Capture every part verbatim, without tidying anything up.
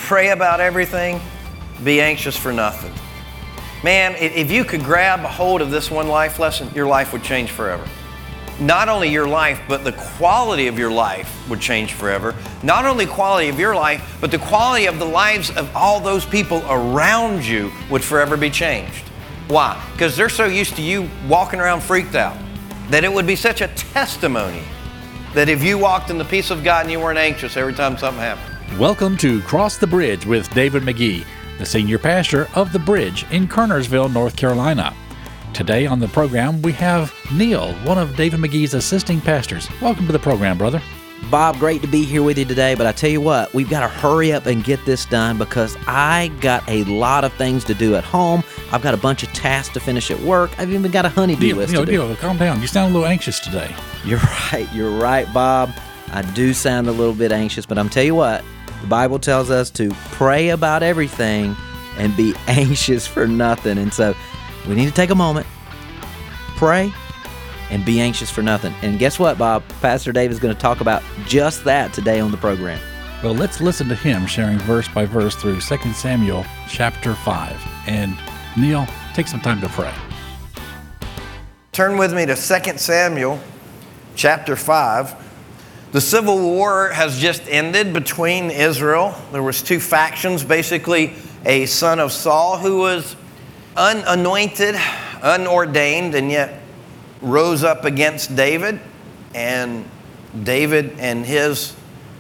pray about everything, be anxious for nothing. Man, if you could grab a hold of this one life lesson, your life would change forever. Not only your life, but the quality of your life would change forever. Not only quality of your life, but the quality of the lives of all those people around you would forever be changed. Why? Because they're so used to you walking around freaked out that it would be such a testimony that if you walked in the peace of God and you weren't anxious every time something happened. Welcome to Cross the Bridge with David McGee, the senior pastor of The Bridge in Kernersville, North Carolina. Today on the program, we have Neil, one of David McGee's assisting pastors. Welcome to the program, brother. Bob, great to be here with you today, but I tell you what, we've got to hurry up and get this done because I got a lot of things to do at home. I've got a bunch of tasks to finish at work. I've even got a honey-do Neil, list Neil, to do. Neil, calm down. You sound a little anxious today. You're right. You're right, Bob. I do sound a little bit anxious, but I'm tell you what, the Bible tells us to pray about everything and be anxious for nothing. And so we need to take a moment, pray, and be anxious for nothing. And guess what, Bob? Pastor Dave is going to talk about just that today on the program. Well, let's listen to him sharing verse by verse through Second Samuel chapter five. And Neil, take some time to pray. Turn with me to Second Samuel chapter five. The civil war has just ended between Israel. There was two factions, basically a son of Saul who was unanointed, unordained, and yet rose up against David. And David and his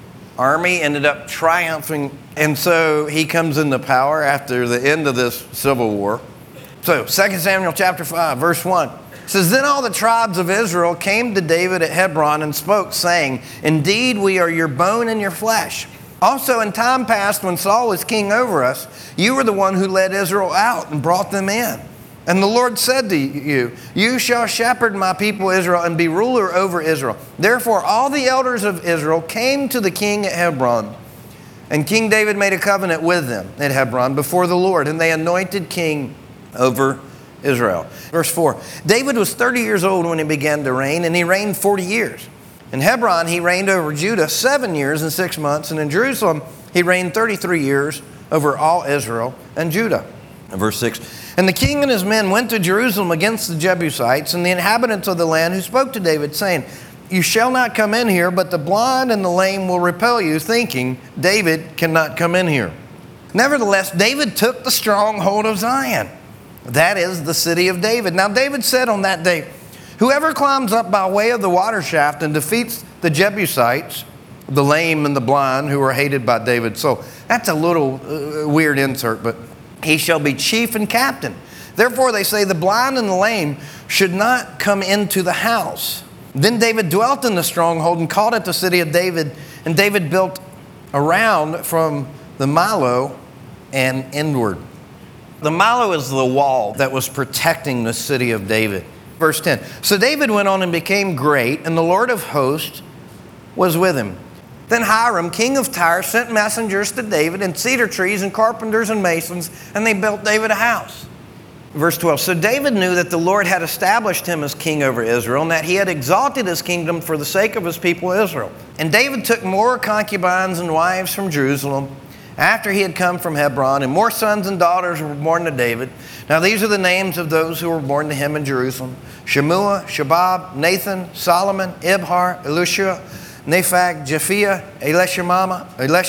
army ended up triumphing. And so he comes into power after the end of this civil war. So Second Samuel chapter five, verse one. It says, Then all the tribes of Israel came to David at Hebron and spoke, saying, Indeed, we are your bone and your flesh. Also in time past, when Saul was king over us, you were the one who led Israel out and brought them in. And the Lord said to you, You shall shepherd my people Israel and be ruler over Israel. Therefore all the elders of Israel came to the king at Hebron. And King David made a covenant with them at Hebron before the Lord, and they anointed king over Israel. Verse four, David was thirty years old when he began to reign, and he reigned forty years. In Hebron he reigned over Judah seven years and six months, and in Jerusalem he reigned thirty-three years over all Israel and Judah. And verse six, And the king and his men went to Jerusalem against the Jebusites and the inhabitants of the land, who spoke to David, saying, You shall not come in here, but the blind and the lame will repel you, thinking, David cannot come in here. Nevertheless, David took the stronghold of Zion. That is the city of David. Now David said on that day, Whoever climbs up by way of the water shaft and defeats the Jebusites, the lame and the blind, who are hated by David. So that's a little uh, weird insert, but he shall be chief and captain. Therefore they say the blind and the lame should not come into the house. Then David dwelt in the stronghold and called it the city of David. And David built around from the Millo and inward. The Millo is the wall that was protecting the city of David. Verse ten, So David went on and became great, and the Lord of hosts was with him. Then Hiram, king of Tyre, sent messengers to David and cedar trees and carpenters and masons, and they built David a house. Verse twelve, So David knew that the Lord had established him as king over Israel, and that he had exalted his kingdom for the sake of his people Israel. And David took more concubines and wives from Jerusalem after he had come from Hebron, and more sons and daughters were born to David. Now these are the names of those who were born to him in Jerusalem: Shemua, Shabab, Nathan, Solomon, Ibhar, Elisha, Nephag, Japhiah, Elishama,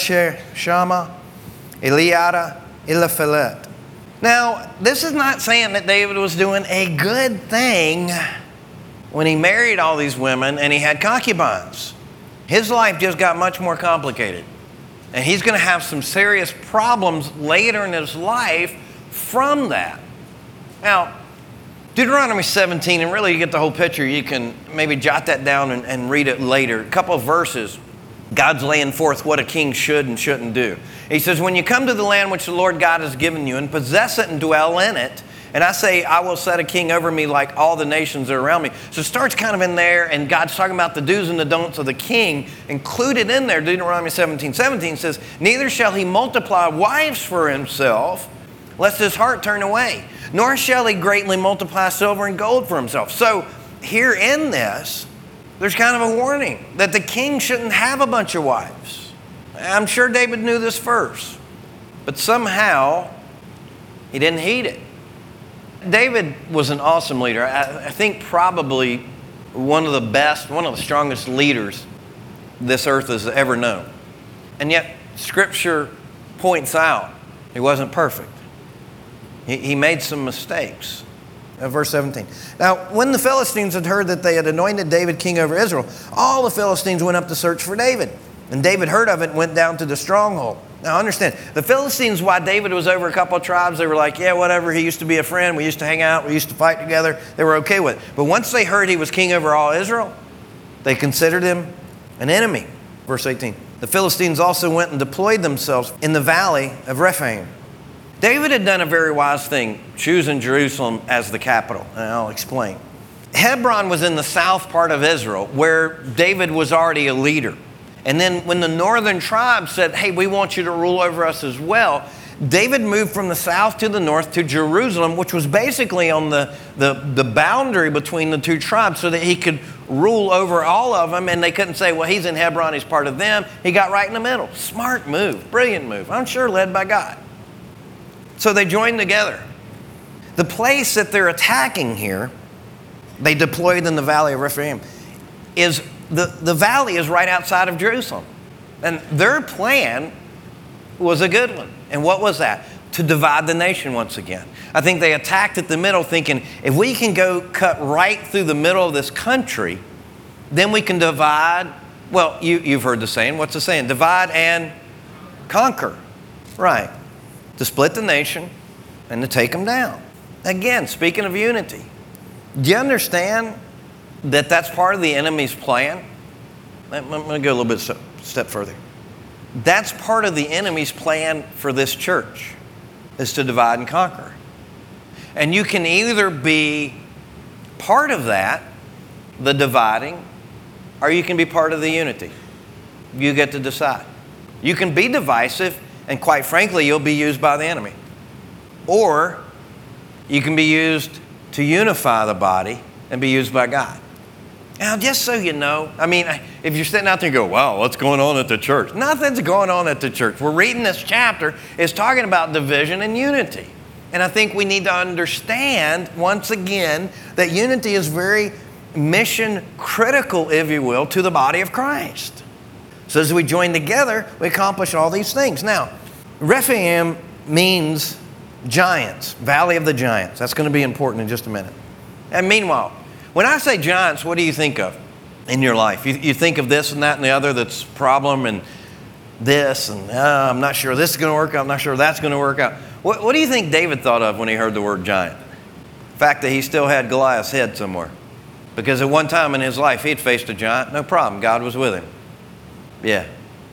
Elishama, Eliada, Eliphelet. Now, this is not saying that David was doing a good thing when he married all these women and he had concubines. His life just got much more complicated. And he's going to have some serious problems later in his life from that. Now, Deuteronomy seventeen, and really you get the whole picture. You can maybe jot that down and, and read it later. A couple of verses, God's laying forth what a king should and shouldn't do. He says, when you come to the land which the Lord God has given you and possess it and dwell in it, and I say, I will set a king over me like all the nations that are around me. So it starts kind of in there, and God's talking about the do's and the don'ts of the king. Included in there, Deuteronomy seventeen seventeen says, Neither shall he multiply wives for himself, lest his heart turn away, nor shall he greatly multiply silver and gold for himself. So here in this, there's kind of a warning that the king shouldn't have a bunch of wives. I'm sure David knew this first. But somehow, he didn't heed it. David was an awesome leader. I, I think probably one of the best, one of the strongest leaders this earth has ever known. And yet, Scripture points out he wasn't perfect. He, he made some mistakes. Uh, verse seventeen. Now, when the Philistines had heard that they had anointed David king over Israel, all the Philistines went up to search for David. And David heard of it and went down to the stronghold. Now, understand, the Philistines, while David was over a couple of tribes, they were like, yeah, whatever, he used to be a friend, we used to hang out, we used to fight together, they were okay with it. But once they heard he was king over all Israel, they considered him an enemy. Verse eighteen. The Philistines also went and deployed themselves in the valley of Rephaim. David had done a very wise thing, choosing Jerusalem as the capital, and I'll explain. Hebron was in the south part of Israel, where David was already a leader. And then when the northern tribes said, hey, we want you to rule over us as well, David moved from the south to the north to Jerusalem, which was basically on the, the, the boundary between the two tribes, so that he could rule over all of them, and they couldn't say, well, he's in Hebron, he's part of them. He got right in the middle. Smart move, brilliant move. I'm sure led by God. So they joined together. The place that they're attacking here, they deployed in the valley of Rephaim, is the, the valley is right outside of Jerusalem. And their plan was a good one. And what was that? To divide the nation once again. I think they attacked at the middle thinking, if we can go cut right through the middle of this country, then we can divide. Well, you, you've heard the saying. What's the saying? Divide and conquer. Right. To split the nation and to take them down. Again, speaking of unity, do you understand that that's part of the enemy's plan? I'm going to go a little bit step, step further. That's part of the enemy's plan for this church, is to divide and conquer. And you can either be part of that, the dividing, or you can be part of the unity. You get to decide. You can be divisive, and quite frankly, you'll be used by the enemy. Or you can be used to unify the body and be used by God. Now, just so you know, I mean, if you're sitting out there and go, wow, what's going on at the church? Nothing's going on at the church. We're reading this chapter. It's talking about division and unity. And I think we need to understand, once again, that unity is very mission critical, if you will, to the body of Christ. So as we join together, we accomplish all these things. Now, Rephaim means giants, valley of the giants. That's going to be important in just a minute. And meanwhile, when I say giants, what do you think of in your life? You, you think of this and that and the other that's problem, and this, and uh, I'm not sure this is going to work out, I'm not sure that's going to work out. What, what do you think David thought of when he heard the word giant? The fact that he still had Goliath's head somewhere. Because at one time in his life, he'd faced a giant, no problem, God was with him. Yeah.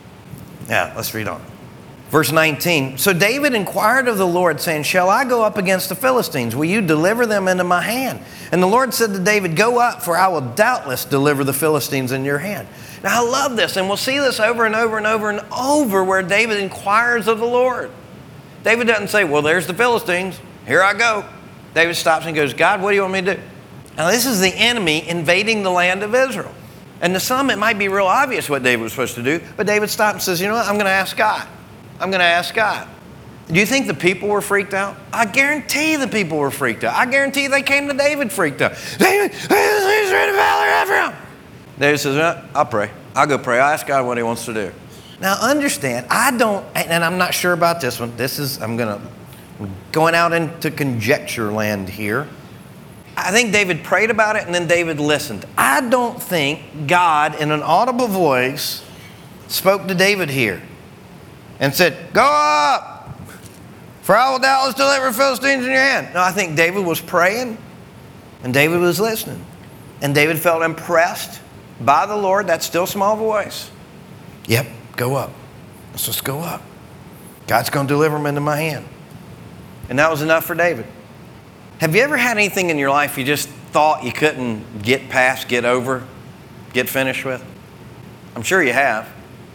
Yeah, let's read on. Verse nineteen, so David inquired of the Lord, saying, shall I go up against the Philistines? Will you deliver them into my hand? And the Lord said to David, go up, for I will doubtless deliver the Philistines in your hand. Now, I love this, and we'll see this over and over and over and over where David inquires of the Lord. David doesn't say, well, there's the Philistines. Here I go. David stops and goes, God, what do you want me to do? Now, this is the enemy invading the land of Israel. And to some, it might be real obvious what David was supposed to do, but David stops and says, you know what, I'm going to ask God. I'm going to ask God. Do you think the people were freaked out? I guarantee the people were freaked out. I guarantee they came to David freaked out. David, he's in the valley of Ephraim. David says, no, I'll pray. I'll go pray. I'll ask God what he wants to do. Now understand, I don't, and I'm not sure about this one. This is, I'm going to, I'm going out into conjecture land here. I think David prayed about it and then David listened. I don't think God in an audible voice spoke to David here and said, go up, for I will doubtless deliver Philistines in your hand. No, I think David was praying and David was listening. And David felt impressed by the Lord, that still small voice. Yep, go up. Let's just go up. God's going to deliver them into my hand. And that was enough for David. Have you ever had anything in your life you just thought you couldn't get past, get over, get finished with? I'm sure you have.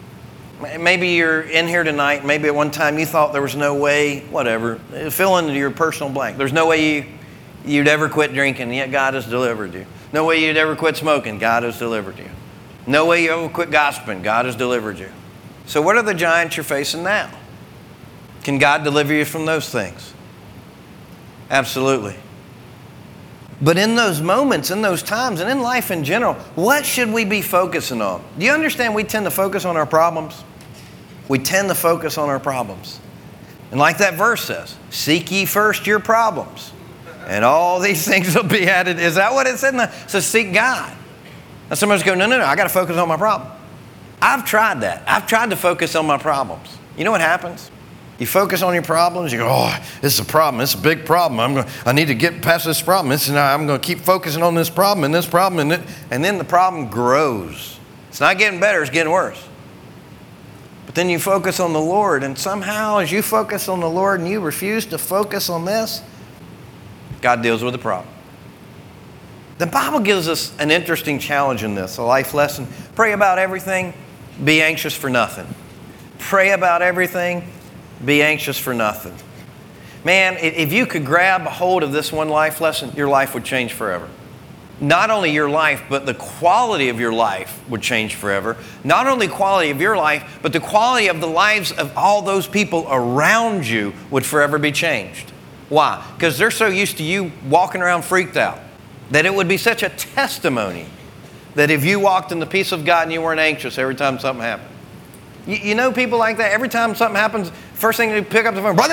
Maybe you're in here tonight, maybe at one time you thought there was no way, whatever, fill in your personal blank. There's no way you, you'd ever quit drinking, yet God has delivered you. No way you'd ever quit smoking, God has delivered you. No way you ever quit gossiping, God has delivered you. So what are the giants you're facing now? Can God deliver you from those things? Absolutely. But in those moments, in those times, and in life in general, what should we be focusing on? Do you understand we tend to focus on our problems? We tend to focus on our problems. And like that verse says, seek ye first your problems, and all these things will be added. Is that what it said? It says seek God. And somebody's going, no, no, no, I got to focus on my problem. I've tried that. I've tried to focus on my problems. You know what happens? You focus on your problems, you go, oh, this is a problem. It's a big problem. I'm going, I need to get past this problem. This is, I'm going to keep focusing on this problem and this problem. And, it, and then the problem grows. It's not getting better, it's getting worse. But then you focus on the Lord, and somehow as you focus on the Lord and you refuse to focus on this, God deals with the problem. The Bible gives us an interesting challenge in this, a life lesson. Pray about everything, be anxious for nothing. Pray about everything, be anxious for nothing. Man, if you could grab a hold of this one life lesson, your life would change forever. Not only your life, but the quality of your life would change forever. Not only quality of your life, but the quality of the lives of all those people around you would forever be changed. Why? Because they're so used to you walking around freaked out that it would be such a testimony that if you walked in the peace of God and you weren't anxious every time something happened. You, you know people like that? Every time something happens, first thing they pick up the phone,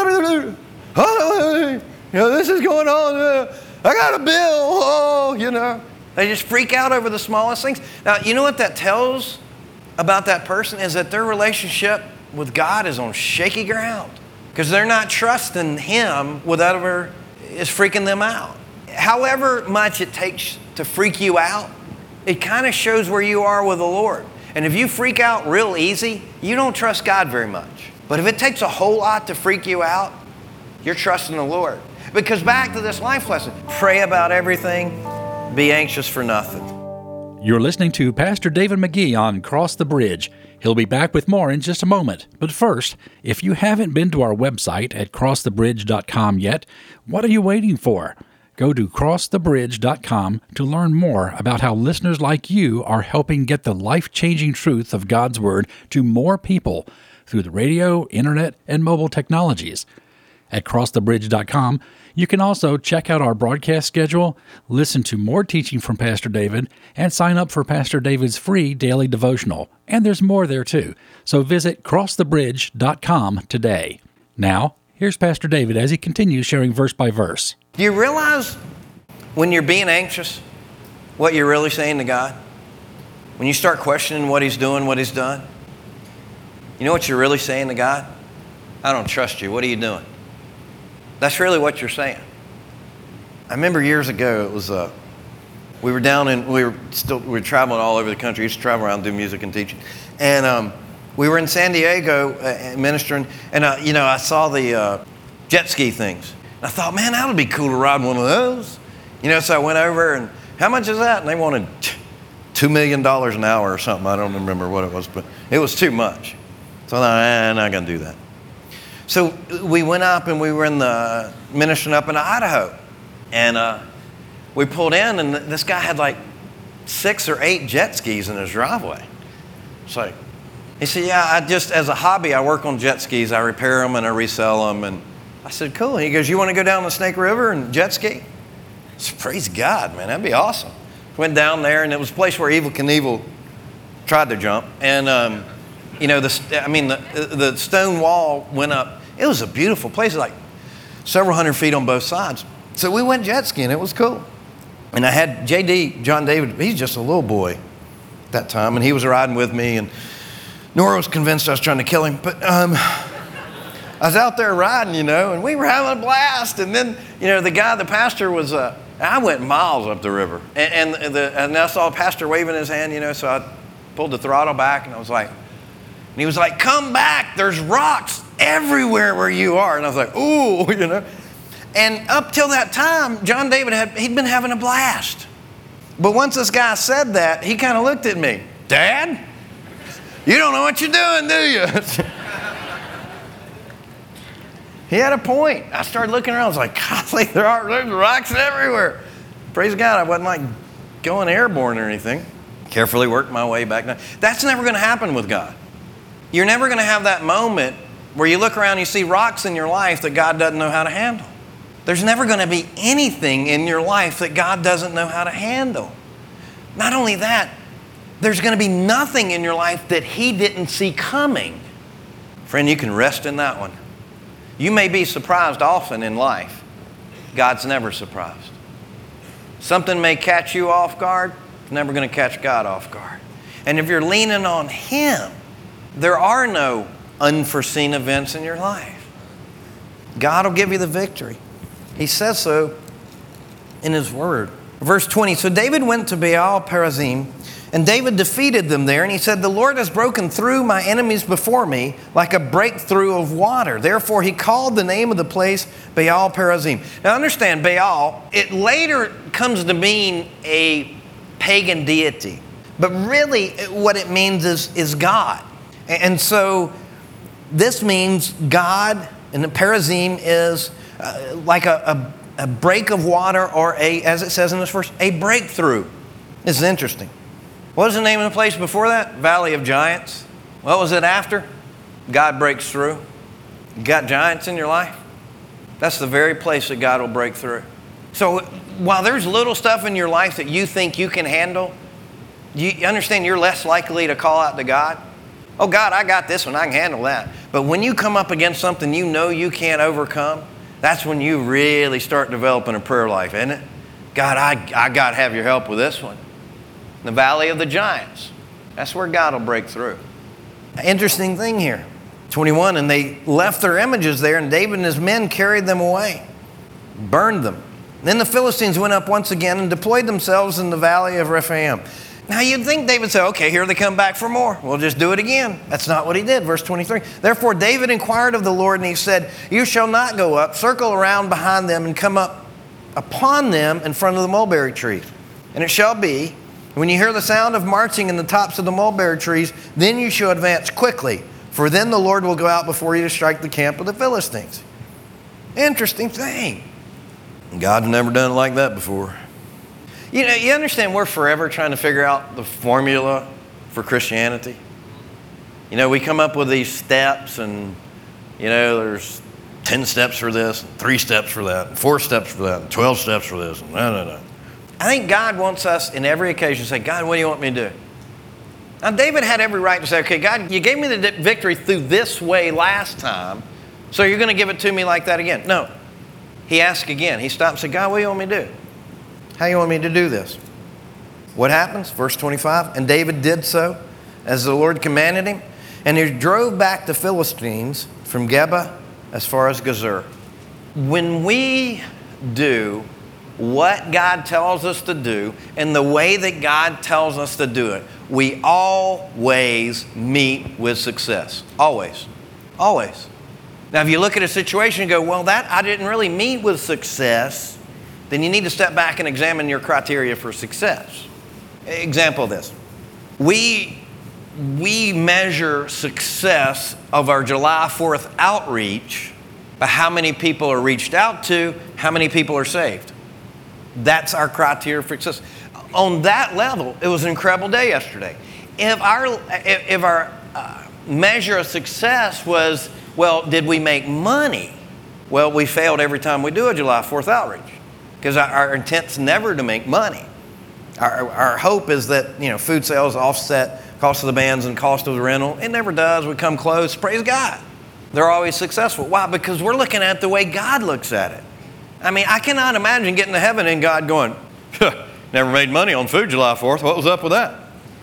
you know, this is going on. I got a bill. Oh, you know. They just freak out over the smallest things. Now, you know what that tells about that person is that their relationship with God is on shaky ground because they're not trusting Him. Whatever is freaking them out. However much it takes to freak you out, it kind of shows where you are with the Lord. And if you freak out real easy, you don't trust God very much. But if it takes a whole lot to freak you out, you're trusting the Lord. Because back to this life lesson, pray about everything, be anxious for nothing. You're listening to Pastor David McGee on Cross the Bridge. He'll be back with more in just a moment. But first, if you haven't been to our website at cross the bridge dot com yet, what are you waiting for? Go to cross the bridge dot com to learn more about how listeners like you are helping get the life-changing truth of God's Word to more people through the radio, internet, and mobile technologies. At cross the bridge dot com, you can also check out our broadcast schedule, listen to more teaching from Pastor David, and sign up for Pastor David's free daily devotional. And there's more there too. So visit cross the bridge dot com today. Now, here's Pastor David as he continues sharing verse by verse. Do you realize when you're being anxious what you're really saying to God? When you start questioning what He's doing, what He's done? You know what you're really saying to God? I don't trust you. What are you doing? That's really what you're saying. I remember years ago, it was uh, we were down in we were still we were traveling all over the country. We used to travel around, do music and teaching, and um, we were in San Diego uh, ministering. And uh, you know, I saw the uh, jet ski things. And I thought, man, that would be cool to ride one of those. You know, so I went over and how much is that? And they wanted two million dollars an hour or something. I don't remember what it was, but it was too much. So I thought, eh, I'm not gonna do that. So we went up and we were in the ministering up in Idaho. And uh, we pulled in and this guy had like six or eight jet skis in his driveway. It's like, he said, yeah, I just, as a hobby, I work on jet skis. I repair them and I resell them. And I said, cool. He goes, you want to go down the Snake River and jet ski? I said, praise God, man, that'd be awesome. Went down there and it was a place where Evel Knievel tried to jump. And, um, you know, the, I mean, the, the stone wall went up. It was a beautiful place, like several hundred feet on both sides. So we went jet skiing. It was cool. And I had J D, John David, he's just a little boy at that time, and he was riding with me, and Nora was convinced I was trying to kill him. But um, I was out there riding, you know, and we were having a blast. And then, you know, the guy, the pastor was, uh, I went miles up the river. And, and, the, and I saw a pastor waving his hand, you know, so I pulled the throttle back, and I was like, and he was like, come back, there's rocks everywhere where you are. And I was like, ooh, you know. And up till that time, John David, had he'd been having a blast. But once this guy said that, he kind of looked at me. Dad, you don't know what you're doing, do you? He had a point. I started looking around. I was like, golly, there are there's rocks everywhere. Praise God, I wasn't like going airborne or anything. Carefully worked my way back down. That's never going to happen with God. You're never going to have that moment where you look around and you see rocks in your life that God doesn't know how to handle. There's never going to be anything in your life that God doesn't know how to handle. Not only that, there's going to be nothing in your life that He didn't see coming. Friend, you can rest in that one. You may be surprised often in life. God's never surprised. Something may catch you off guard. It's never going to catch God off guard. And if you're leaning on Him, there are no unforeseen events in your life. God will give you the victory. He says so in His Word. Verse twenty, so David went to Baal Perazim, and David defeated them there, and he said, the Lord has broken through my enemies before me like a breakthrough of water. Therefore, he called the name of the place Baal Perazim. Now understand, Baal, it later comes to mean a pagan deity. But really, what it means is, is God. And so, this means God, and the Perazim is uh, like a, a, a break of water, or a, as it says in this verse, a breakthrough. This is interesting. What was the name of the place before that? Valley of Giants. What was it after? God breaks through. You got giants in your life? That's the very place that God will break through. So while there's little stuff in your life that you think you can handle, you understand you're less likely to call out to God. Oh, God, I got this one. I can handle that. But when you come up against something you know you can't overcome, that's when you really start developing a prayer life, isn't it? God, I, I got to have your help with this one. The Valley of the Giants. That's where God will break through. Interesting thing here. twenty-one, and they left their images there, and David and his men carried them away, burned them. Then the Philistines went up once again and deployed themselves in the Valley of Rephaim. Now you'd think David said, okay, here they come back for more. We'll just do it again. That's not what he did. Verse twenty-three. Therefore David inquired of the Lord, and he said, you shall not go up, circle around behind them, and come up upon them in front of the mulberry trees. And it shall be, when you hear the sound of marching in the tops of the mulberry trees, then you shall advance quickly, for then the Lord will go out before you to strike the camp of the Philistines. Interesting thing. God's never done it like that before. You know, you understand we're forever trying to figure out the formula for Christianity. You know, we come up with these steps, and, you know, there's ten steps for this, and three steps for that, and four steps for that, and twelve steps for this, and no, no, no. I think God wants us in every occasion to say, God, what do you want me to do? Now, David had every right to say, okay, God, you gave me the victory through this way last time, so you're going to give it to me like that again. No. He asked again. He stopped and said, God, what do you want me to do? How do you want me to do this? What happens? Verse twenty-five, and David did so as the Lord commanded him, and he drove back the Philistines from Geba as far as Gezer. When we do what God tells us to do and the way that God tells us to do it, we always meet with success. Always. Always. Now, if you look at a situation and go, well, that I didn't really meet with success, then you need to step back and examine your criteria for success. Example of this. We, we measure success of our July fourth outreach by how many people are reached out to, how many people are saved. That's our criteria for success. On that level, it was an incredible day yesterday. If our, if, if our uh, measure of success was, well, did we make money? Well, we failed every time we do a July fourth outreach, because our, our intent's never to make money. Our, our hope is that, you know, food sales offset cost of the bands and cost of the rental. It never does. We come close. Praise God. They're always successful. Why? Because we're looking at the way God looks at it. I mean, I cannot imagine getting to heaven and God going, never made money on food July fourth. What was up with that?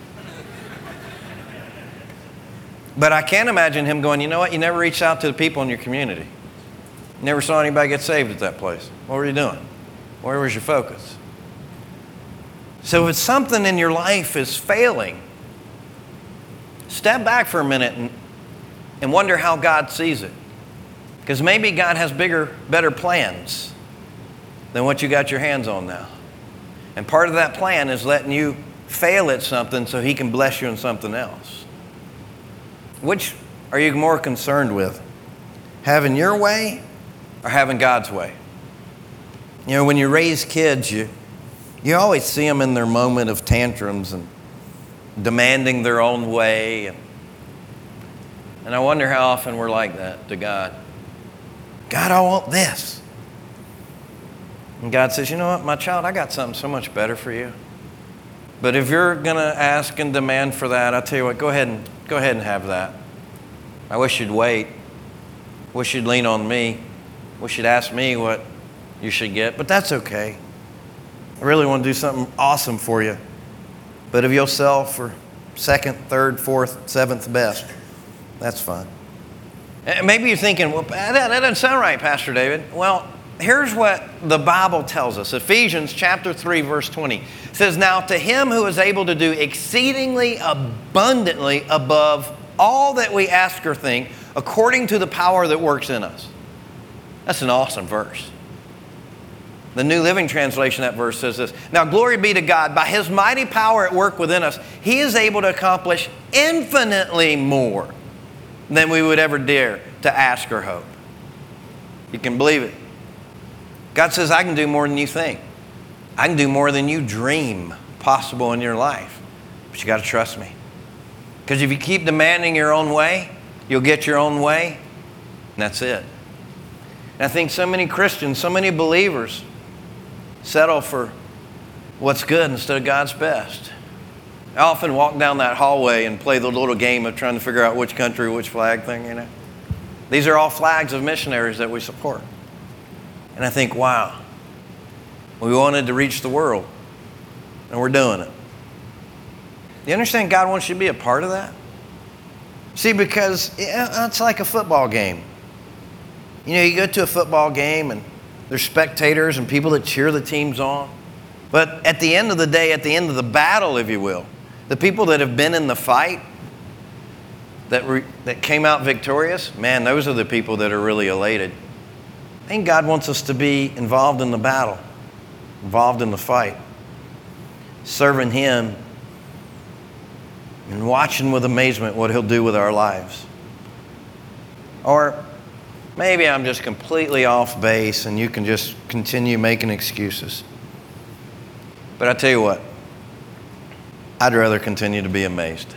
But I can imagine him going, you know what? You never reached out to the people in your community. You never saw anybody get saved at that place. What were you doing? Where was your focus? So if something in your life is failing, step back for a minute and, and wonder how God sees it. Because maybe God has bigger, better plans than what you got your hands on now. And part of that plan is letting you fail at something so He can bless you in something else. Which are you more concerned with? Having your way or having God's way? You know, when you raise kids, you, you always see them in their moment of tantrums and demanding their own way. And And I wonder how often we're like that to God. God, I want this. And God says, you know what, my child, I got something so much better for you. But if you're going to ask and demand for that, I'll tell you what, go ahead and go ahead and have that. I wish you'd wait. Wish you'd lean on me. Wish you'd ask me what you should get, but that's okay. I really want to do something awesome for you. But if you'll sell for second, third, fourth, seventh best, that's fine. And maybe you're thinking, well, that, that doesn't sound right, Pastor David. Well, here's what the Bible tells us. Ephesians chapter three, verse twenty says, now to him who is able to do exceedingly abundantly above all that we ask or think, according to the power that works in us. That's an awesome verse. The New Living Translation of that verse says this, now glory be to God, by his mighty power at work within us, he is able to accomplish infinitely more than we would ever dare to ask or hope. You can believe it. God says, I can do more than you think. I can do more than you dream possible in your life. But you got to trust me. Because if you keep demanding your own way, you'll get your own way, and that's it. And I think so many Christians, so many believers settle for what's good instead of God's best. I often walk down that hallway and play the little game of trying to figure out which country, which flag thing, you know. These are all flags of missionaries that we support. And I think, wow, we wanted to reach the world, and we're doing it. You understand God wants you to be a part of that? See, because it's like a football game. You know, you go to a football game and there's spectators and people that cheer the teams on. But at the end of the day, at the end of the battle, if you will, the people that have been in the fight, that, re- that came out victorious, man, those are the people that are really elated. I think God wants us to be involved in the battle, involved in the fight, serving Him and watching with amazement what He'll do with our lives. Or maybe I'm just completely off base and you can just continue making excuses. But I tell you what, I'd rather continue to be amazed.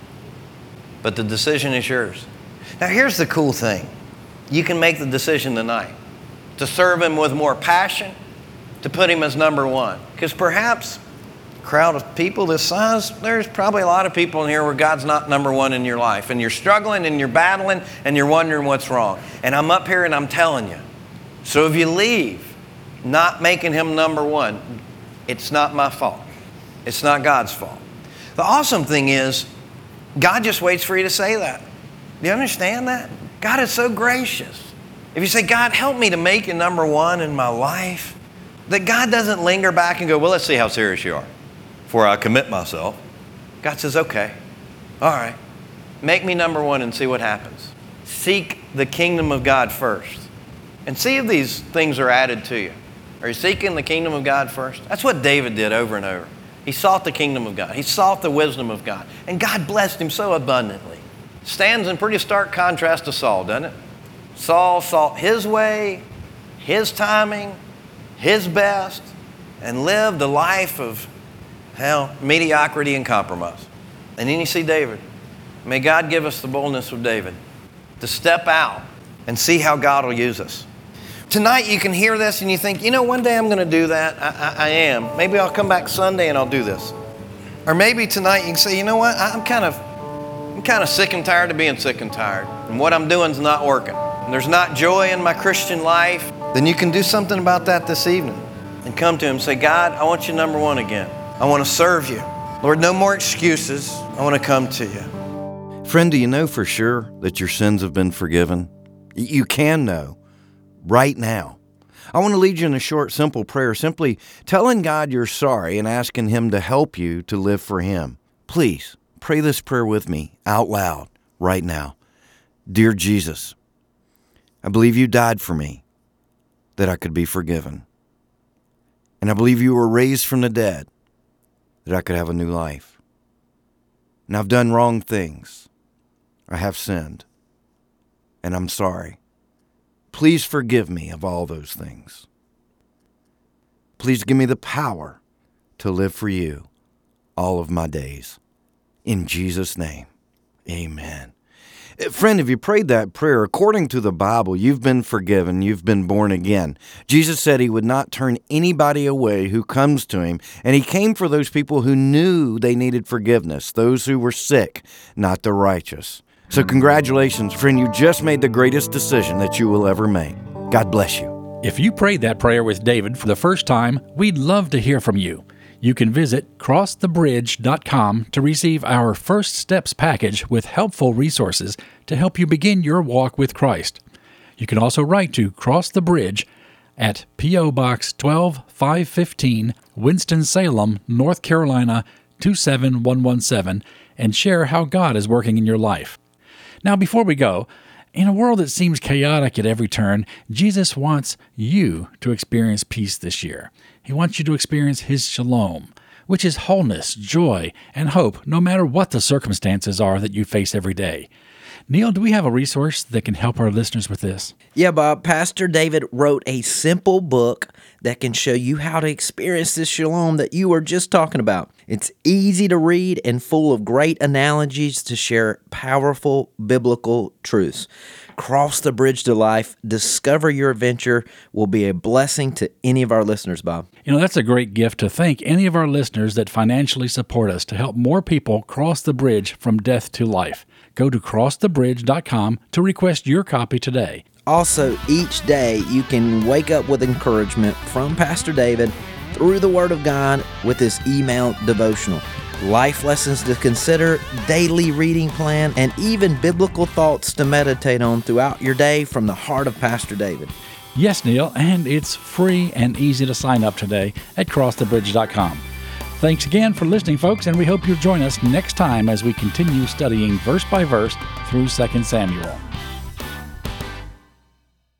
But the decision is yours. Now here's the cool thing. You can make the decision tonight to serve Him with more passion, to put Him as number one. Because perhaps a crowd of people this size, there's probably a lot of people in here where God's not number one in your life. And you're struggling and you're battling and you're wondering what's wrong. And I'm up here and I'm telling you. So if you leave not making Him number one, it's not my fault. It's not God's fault. The awesome thing is, God just waits for you to say that. Do you understand that? God is so gracious. If you say, God, help me to make you number one in my life, that God doesn't linger back and go, well, let's see how serious you are before I commit myself. God says, okay, all right, make me number one and see what happens. Seek the kingdom of God first and see if these things are added to you. Are you seeking the kingdom of God first? That's what David did over and over. He sought the kingdom of God. He sought the wisdom of God. And God blessed him so abundantly. Stands in pretty stark contrast to Saul, doesn't it? Saul sought his way, his timing, his best, and lived a life of, hell, mediocrity and compromise. And then you see David. May God give us the boldness of David to step out and see how God will use us. Tonight you can hear this and you think, you know, one day I'm going to do that. I, I, I am. Maybe I'll come back Sunday and I'll do this. Or maybe tonight you can say, you know what, I'm kind of I'm kind of sick and tired of being sick and tired. And what I'm doing is not working. And there's not joy in my Christian life. Then you can do something about that this evening and come to Him and say, God, I want you number one again. I want to serve you. Lord, no more excuses. I want to come to you. Friend, do you know for sure that your sins have been forgiven? You can know right now. I want to lead you in a short, simple prayer, simply telling God you're sorry and asking Him to help you to live for Him. Please pray this prayer with me out loud right now. Dear Jesus, I believe you died for me that I could be forgiven. And I believe you were raised from the dead that I could have a new life. And I've done wrong things. I have sinned. And I'm sorry. Please forgive me of all those things. Please give me the power to live for you all of my days. In Jesus' name, amen. Friend, if you prayed that prayer, according to the Bible, you've been forgiven, you've been born again. Jesus said he would not turn anybody away who comes to him, and he came for those people who knew they needed forgiveness, those who were sick, not the righteous. So congratulations, friend, you just made the greatest decision that you will ever make. God bless you. If you prayed that prayer with David for the first time, we'd love to hear from you. You can visit cross the bridge dot com to receive our First Steps package with helpful resources to help you begin your walk with Christ. You can also write to Cross the Bridge at P O. Box twelve five fifteen, Winston-Salem, North Carolina two seven one one seven, and share how God is working in your life. Now, before we go, in a world that seems chaotic at every turn, Jesus wants you to experience peace this year. He wants you to experience His shalom, which is wholeness, joy, and hope, no matter what the circumstances are that you face every day. Neil, do we have a resource that can help our listeners with this? Yeah, Bob. Pastor David wrote a simple book that can show you how to experience this shalom that you were just talking about. It's easy to read and full of great analogies to share powerful biblical truths. Cross the Bridge to Life. Discover your adventure will be a blessing to any of our listeners, Bob. You know, that's a great gift to thank any of our listeners that financially support us to help more people cross the bridge from death to life. Go to cross the bridge dot com to request your copy today. Also, each day you can wake up with encouragement from Pastor David through the Word of God with his email devotional. Life lessons to consider, daily reading plan, and even biblical thoughts to meditate on throughout your day from the heart of Pastor David. Yes, Neil, and it's free and easy to sign up today at cross the bridge dot com. Thanks again for listening, folks, and we hope you'll join us next time as we continue studying verse by verse through Second Samuel.